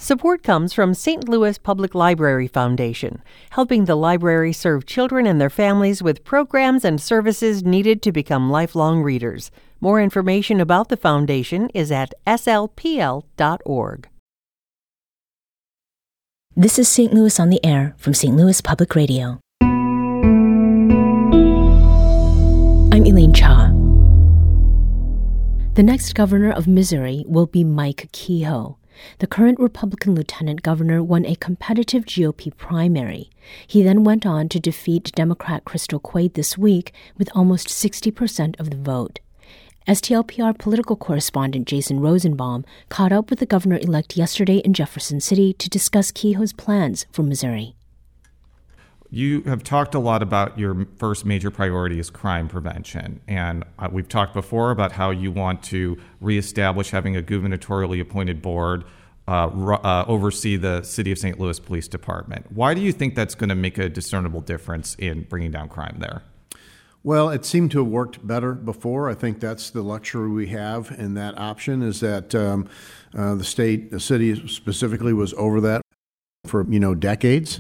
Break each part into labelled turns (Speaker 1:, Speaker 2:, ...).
Speaker 1: Support comes from St. Louis Public Library Foundation, helping the library serve children and their families with programs and services needed to become lifelong readers. More information about the foundation is at slpl.org.
Speaker 2: This is St. Louis on the Air from St. Louis Public Radio. I'm Elaine Cha. The next governor of Missouri will be Mike Kehoe. The current Republican lieutenant governor won a competitive GOP primary. He then went on to defeat Democrat Crystal Quade this week with almost 60% of the vote. STLPR political correspondent Jason Rosenbaum caught up with the governor-elect yesterday in Jefferson City to discuss Kehoe's plans for Missouri.
Speaker 3: You have talked a lot about your first major priority is crime prevention. And we've talked before about how you want to reestablish having a gubernatorially appointed board oversee the City of St. Louis Police Department. Why do you think that's going to make a discernible difference in bringing down crime there?
Speaker 4: Well, it seemed to have worked better before. I think that's the luxury we have in that option is that the city specifically was over that for, decades.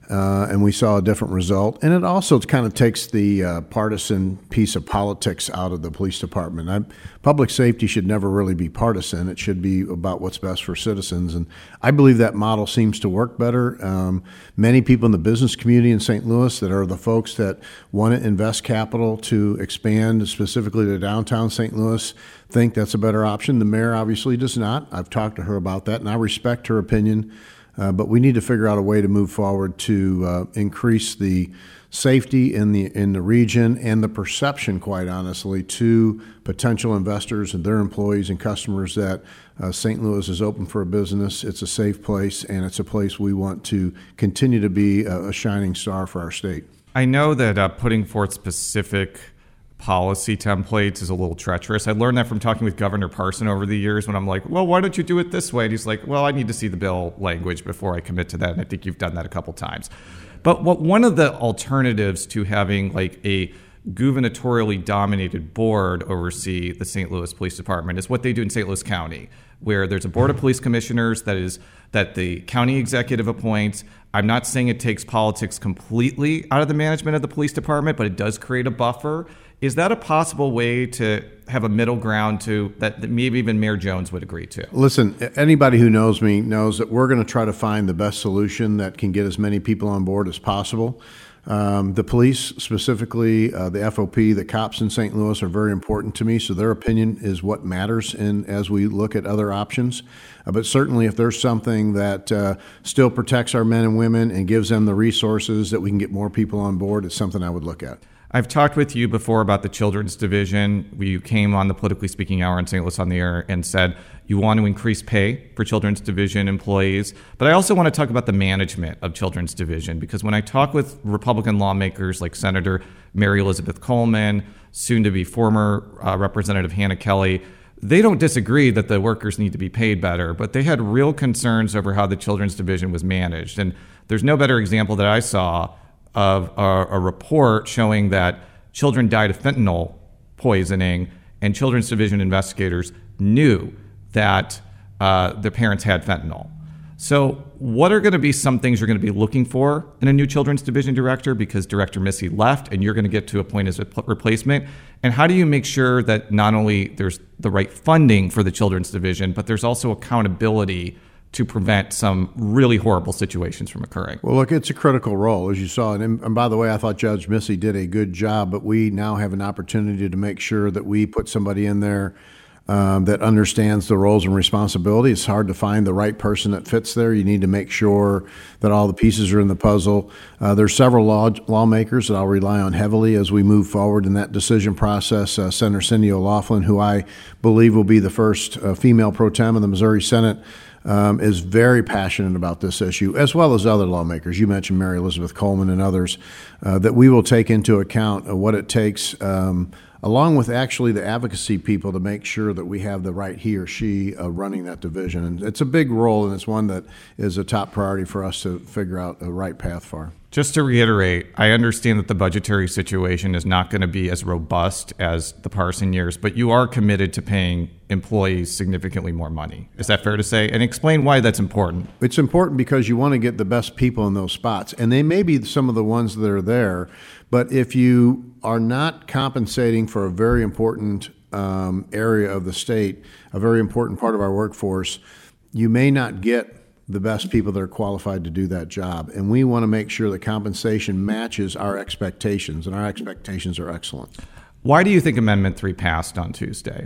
Speaker 4: And we saw a different result. And it also kind of takes the partisan piece of politics out of the police department. Public safety should never really be partisan. It should be about what's best for citizens. And I believe that model seems to work better. Many people in the business community in St. Louis that are the folks that want to invest capital to expand specifically to downtown St. Louis think that's a better option. The mayor obviously does not. I've talked to her about that, and I respect her opinion. But we need to figure out a way to move forward to increase the safety in the region and the perception, quite honestly, to potential investors and their employees and customers that St. Louis is open for a business. It's a safe place, and it's a place we want to continue to be a shining star for our state.
Speaker 3: I know that putting forth specific policy templates is a little treacherous. I learned that from talking with Governor Parson over the years when I'm like, well, why don't you do it this way? And he's like, well, I need to see the bill language before I commit to that. And I think you've done that a couple times. But one of the alternatives to having like a gubernatorially dominated board oversee the St. Louis Police Department is what they do in St. Louis County, where there's a board of police commissioners that the county executive appoints. I'm not saying it takes politics completely out of the management of the police department, but it does create a buffer. Is that a possible way to have a middle ground to that maybe even Mayor Jones would agree to? Listen,
Speaker 4: anybody who knows me knows that we're going to try to find the best solution that can get as many people on board as possible. The police, specifically the FOP, the cops in St. Louis are very important to me, so their opinion is what matters as we look at other options. But certainly if there's something that still protects our men and women and gives them the resources that we can get more people on board, it's something I would look at.
Speaker 3: I've talked with you before about the Children's Division. You came on the Politically Speaking Hour in St. Louis on the Air and said you want to increase pay for Children's Division employees. But I also want to talk about the management of Children's Division, because when I talk with Republican lawmakers like Senator Mary Elizabeth Coleman, soon to be former Representative Hannah Kelly, they don't disagree that the workers need to be paid better, but they had real concerns over how the Children's Division was managed. And there's no better example that I saw of a report showing that children died of fentanyl poisoning, and Children's Division investigators knew that their parents had fentanyl. So what are going to be some things you're going to be looking for in a new Children's Division director, because Director Missy left and you're going to get to appoint as a replacement? And how do you make sure that not only there's the right funding for the Children's Division, but there's also accountability to prevent some really horrible situations from occurring?
Speaker 4: Well, look, it's a critical role, as you saw. And by the way, I thought Judge Missy did a good job, but we now have an opportunity to make sure that we put somebody in there that understands the roles and responsibilities. It's hard to find the right person that fits there. You need to make sure that all the pieces are in the puzzle. There's several lawmakers that I'll rely on heavily as we move forward in that decision process. Senator Cindy O'Laughlin, who I believe will be the first female pro tem in the Missouri Senate, is very passionate about this issue, as well as other lawmakers. You mentioned Mary Elizabeth Coleman and others, that we will take into account what it takes, along with actually the advocacy people, to make sure that we have the right he or she running that division. And it's a big role, and it's one that is a top priority for us to figure out a right path for.
Speaker 3: Just to reiterate, I understand that the budgetary situation is not going to be as robust as the Parson years, but you are committed to paying employees significantly more money. Is that fair to say? And explain why that's important.
Speaker 4: It's important because you want to get the best people in those spots, and they may be some of the ones that are there, but if you are not compensating for a very important area of the state, a very important part of our workforce, you may not get the best people that are qualified to do that job. And we want to make sure that compensation matches our expectations, and our expectations are excellent.
Speaker 3: Why do you think Amendment 3 passed on Tuesday?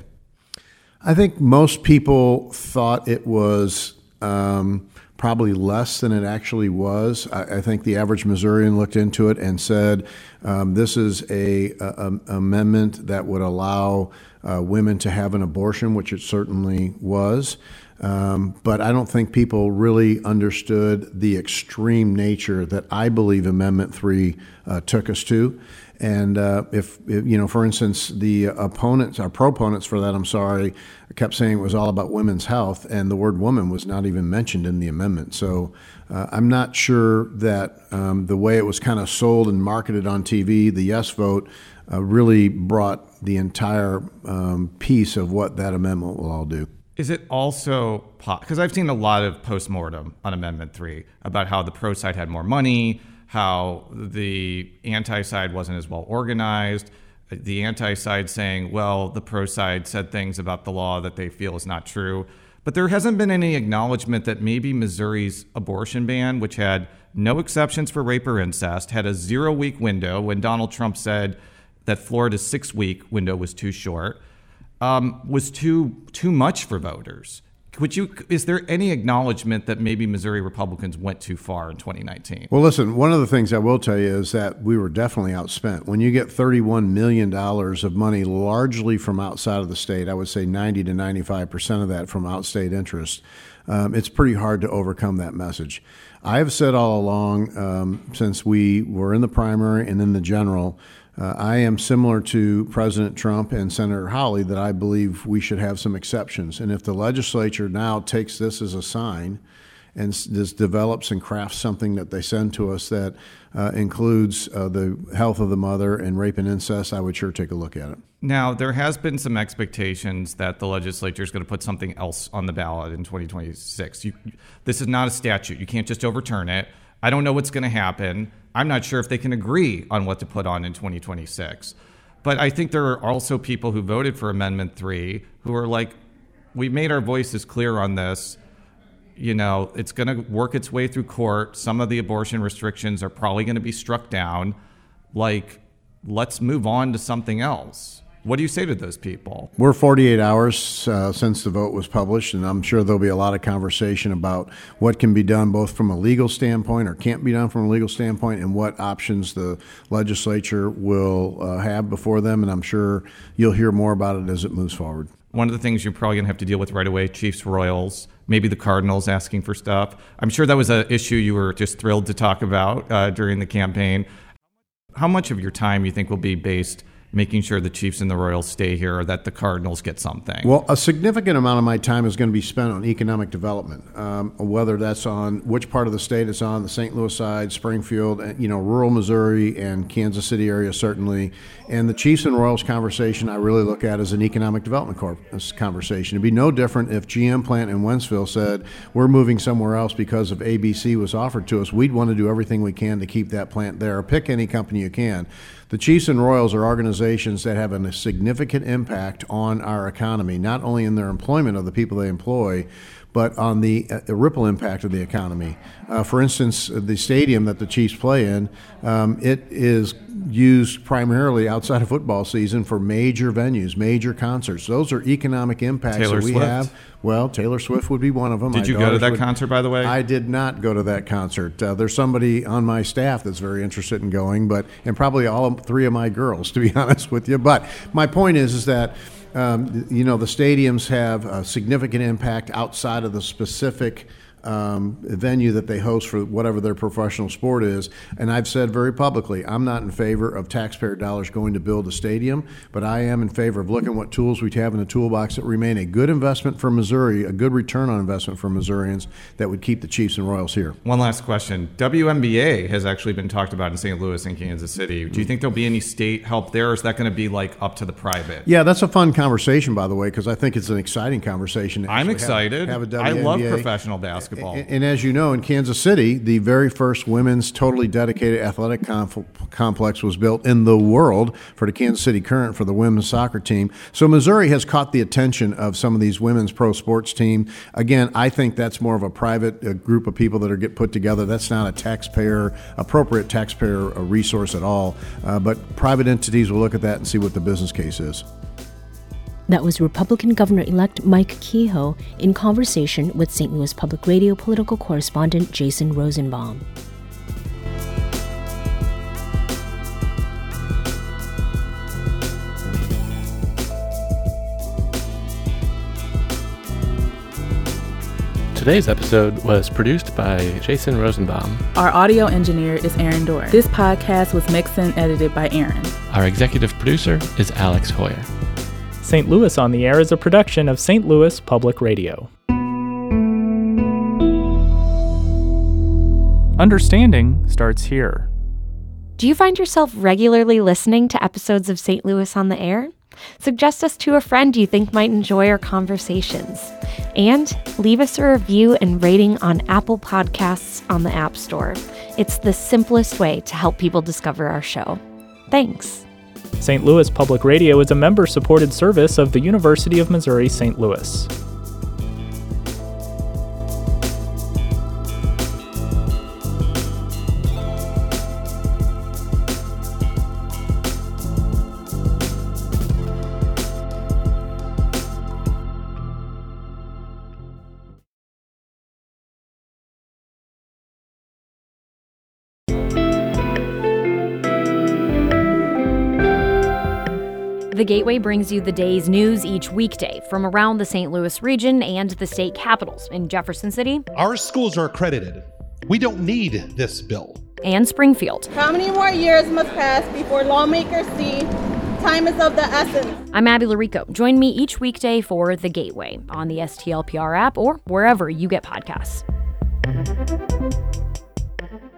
Speaker 4: I think most people thought it was probably less than it actually was. I think the average Missourian looked into it and said, this is a amendment that would allow women to have an abortion, which it certainly was. But I don't think people really understood the extreme nature that I believe Amendment 3 took us to. And if for instance, the proponents for that, kept saying it was all about women's health, and the word woman was not even mentioned in the amendment. So I'm not sure that the way it was kind of sold and marketed on TV, the yes vote, really brought the entire piece of what that amendment will all do.
Speaker 3: Is it also, because I've seen a lot of postmortem on Amendment 3 about how the pro side had more money, how the anti-side wasn't as well organized, the anti-side saying, well, the pro side said things about the law that they feel is not true. But there hasn't been any acknowledgement that maybe Missouri's abortion ban, which had no exceptions for rape or incest, had a 0-week window when Donald Trump said that Florida's 6-week window was too short, was too much for voters. Is there any acknowledgement that maybe Missouri Republicans went too far in 2019? Well,
Speaker 4: listen, one of the things I will tell you is that we were definitely outspent. When you get $31 million of money largely from outside of the state, I would say 90 to 95% of that from outstate interest, it's pretty hard to overcome that message. I have said all along, since we were in the primary and in the general, I am similar to President Trump and Senator Hawley that I believe we should have some exceptions. And if the legislature now takes this as a sign and just develops and crafts something that they send to us that includes the health of the mother and rape and incest, I would sure take a look at it.
Speaker 3: Now, there has been some expectations that the legislature is going to put something else on the ballot in 2026. This is not a statute. You can't just overturn it. I don't know what's going to happen. I'm not sure if they can agree on what to put on in 2026. But I think there are also people who voted for Amendment 3 who are like, we made our voices clear on this. It's going to work its way through court. Some of the abortion restrictions are probably going to be struck down. Let's move on to something else. What do you say to those people?
Speaker 4: We're 48 hours since the vote was published, and I'm sure there'll be a lot of conversation about what can be done both from a legal standpoint or can't be done from a legal standpoint, and what options the legislature will have before them, and I'm sure you'll hear more about it as it moves forward.
Speaker 3: One of the things you're probably going to have to deal with right away, Chiefs, Royals, maybe the Cardinals asking for stuff. I'm sure that was an issue you were just thrilled to talk about during the campaign. How much of your time you think will be based making sure the Chiefs and the Royals stay here, or that the Cardinals get something?
Speaker 4: Well, a significant amount of my time is going to be spent on economic development, whether that's on which part of the state it's on, the St. Louis side, Springfield, rural Missouri and Kansas City area certainly. And the Chiefs and Royals conversation I really look at as an economic development conversation. It'd be no different if GM plant in Wentzville said, we're moving somewhere else because of ABC was offered to us. We'd want to do everything we can to keep that plant there. Pick any company you can. The Chiefs and Royals are organizations that have a significant impact on our economy, not only in their employment of the people they employ, but on the ripple impact of the economy. For instance, the stadium that the Chiefs play in, it is used primarily outside of football season for major venues, major concerts. Those are economic impacts
Speaker 3: Taylor
Speaker 4: that we
Speaker 3: Swift.
Speaker 4: Have. Well, Taylor Swift would be one of them.
Speaker 3: Did you go to that concert, by the way?
Speaker 4: I did not go to that concert. There's somebody on my staff that's very interested in going, and probably all three of my girls, to be honest with you. But my point is that the stadiums have a significant impact outside of the specific venue that they host for whatever their professional sport is. And I've said very publicly, I'm not in favor of taxpayer dollars going to build a stadium, but I am in favor of looking at what tools we have in the toolbox that remain a good investment for Missouri, a good return on investment for Missourians that would keep the Chiefs and Royals here.
Speaker 3: One last question. WNBA has actually been talked about in St. Louis and Kansas City. Do you think there'll be any state help there, or is that going to be like up to the private?
Speaker 4: Yeah, that's a fun conversation, by the way, because I think it's an exciting conversation.
Speaker 3: I'm excited.
Speaker 4: Have a WNBA.
Speaker 3: I love professional basketball.
Speaker 4: And as you know, in Kansas City, the very first women's totally dedicated athletic complex was built in the world for the Kansas City Current for the women's soccer team. So Missouri has caught the attention of some of these women's pro sports teams. Again, I think that's more of a private group of people that are get put together. That's not a appropriate taxpayer resource at all. But private entities will look at that and see what the business case is.
Speaker 2: That was Republican Governor-elect Mike Kehoe in conversation with St. Louis Public Radio political correspondent Jason Rosenbaum.
Speaker 5: Today's episode was produced by Jason Rosenbaum.
Speaker 6: Our audio engineer is Aaron Dorr. This podcast was mixed and edited by Aaron.
Speaker 5: Our executive producer is Alex Hoyer.
Speaker 7: St. Louis on the Air is a production of St. Louis Public Radio. Understanding starts here.
Speaker 8: Do you find yourself regularly listening to episodes of St. Louis on the Air? Suggest us to a friend you think might enjoy our conversations. And leave us a review and rating on Apple Podcasts on the App Store. It's the simplest way to help people discover our show. Thanks.
Speaker 7: St. Louis Public Radio is a member-supported service of the University of Missouri St. Louis.
Speaker 9: The Gateway brings you the day's news each weekday from around the St. Louis region and the state capitals in Jefferson City.
Speaker 10: Our schools are accredited. We don't need this bill.
Speaker 9: And Springfield.
Speaker 11: How many more years must pass before lawmakers see time is of the essence?
Speaker 9: I'm Abby Larico. Join me each weekday for The Gateway on the STLPR app or wherever you get podcasts.